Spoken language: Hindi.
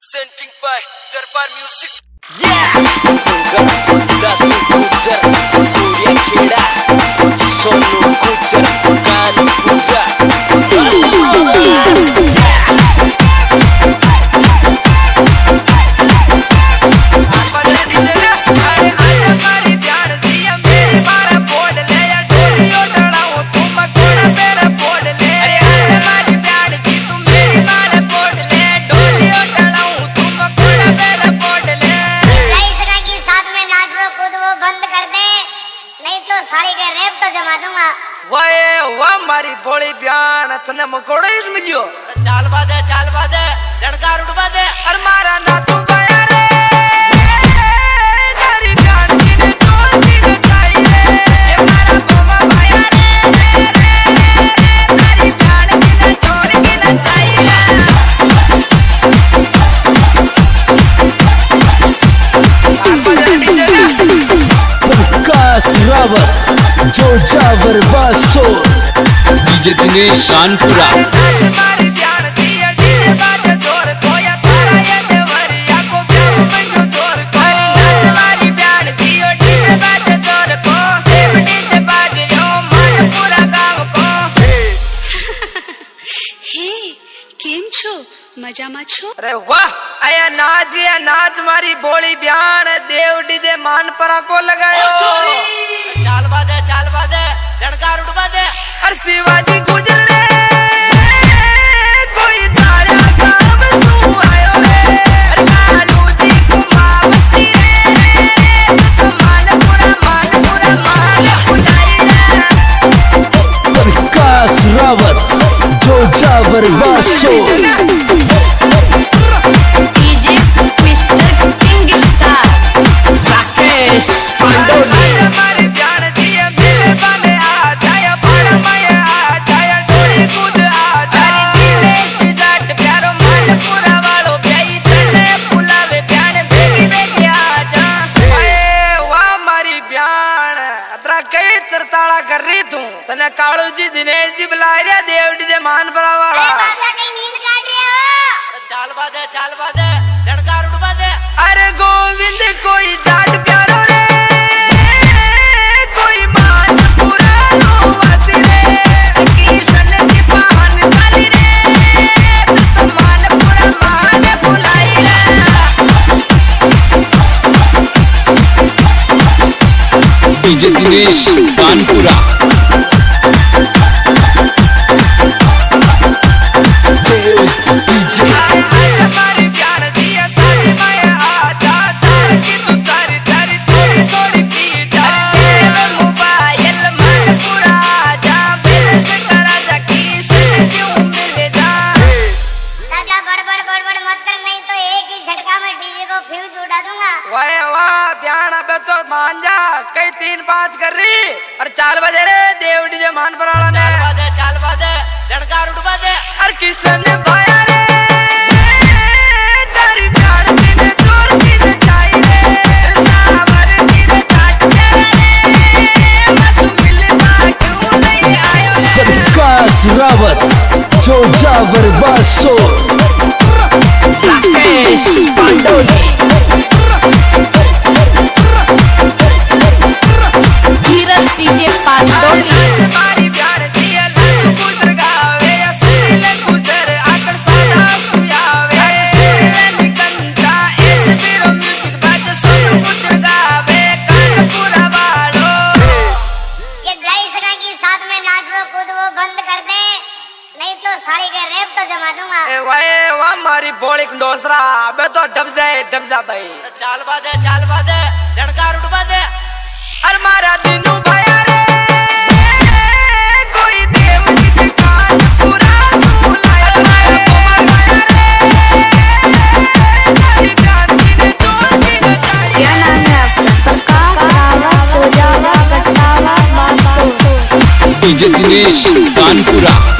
Presenting by Darbar Music. Sonu गुजर कानपुरा मारी बोली ब्यान तने मकोड़ो इस मिलियो चाल बादे झड़का रुड़वा दे अर मारा ना तू गया रे तेरी ब्यान की ने चोरी न खाई रे ये मारा गोमा भाया रे तेरी ब्यान की ने चोरी की न खाई रे प्रकाश रावत जो जावर बासो डीजे दिनेश कानपुरा मजामा छो अरे वाह आया नाच मारी बोली ब्यान देव डीजे मान परा को लगायो चाल बादे झड़का रुड़वा दे अरे शिवाजी गुजर रे कोई तारा काम तू आयो रे अरे कालू जी कुमावती रे मान पूरा बुलाई रे प्रकाश रावत जो जावर बासो DJ mister king star Rakesh Pandoli हमारे जान दिए मेरे बने आ जाया बड़ा मैं आ जाया डोली कूद आ जारी दिले सिजाट प्यारो मान पूरा वालो प्याई तने फुलावे प्याने बेगी आ जा ओए वाह मारी ब्यान अतरा कई तरताड़ा कर रही तू तने कालू जी दिनेश जी बुलाए रे देव डीजे मान परा वाला चाल बादे झड़का रुड़वा दे अरे गोविंद कोई जाट प्यारो रे कोई मान पूरा नो वासी रे किशन की पान काली रे तो मान पूरा मान बुलाई रे डीजे दिनेश कानपुरा हमारी प्यार दिया सारी मैं आ जा तार की तू तारी तारी थोड़ी थोड़ी पीट तेरे मोबाइल मान पूरा आ जा मेरे से करा जा किशन क्यों मिले जा दादा बड़ मत कर नहीं तो एक ही झटका में डीजे को फ्यूज उड़ा दूंगा वाह ब्यान अबे तो मान जा कई 3-5 कर रही और 4 बजे रे देव डीजे मान पराला ने चाल बादे झड़का रुड़वा दे और किशन ने भाया रे तेरी प्यार की ने चोर की ने खाई रे सावर की ने चाट रे मत मिलवा क्यों नहीं आयो रे प्रकाश रावत जो जावर बासो राकेश पांडोली धीरज डीजे पांडोली हमारी प्यार दिया लग गुजर गावे या सुन गुजर आकर सादा सुयावे सुन कंचा इस बिरो म्यूजिक बाज सुन गुजर गावे कानपुरा वालो ये ड्राई सगा की साथ में नाच वो कूद वो बंद कर दे नहीं तो साड़ी के रेप तो जमा दूंगा ए वाह मारी बोली डोसरा अबे तो डब जा भाई चाल बादे झड़का रुड़वा दे अर मारा दिनू भाया रे कोई देव जी कान पूरा तू लाया रे तेरी जान की ने चोर की ने खाई क्या नाम है आपका? प्रकाश रावत जो जावर बतावा बासो डीजे दिनेश कानपुरा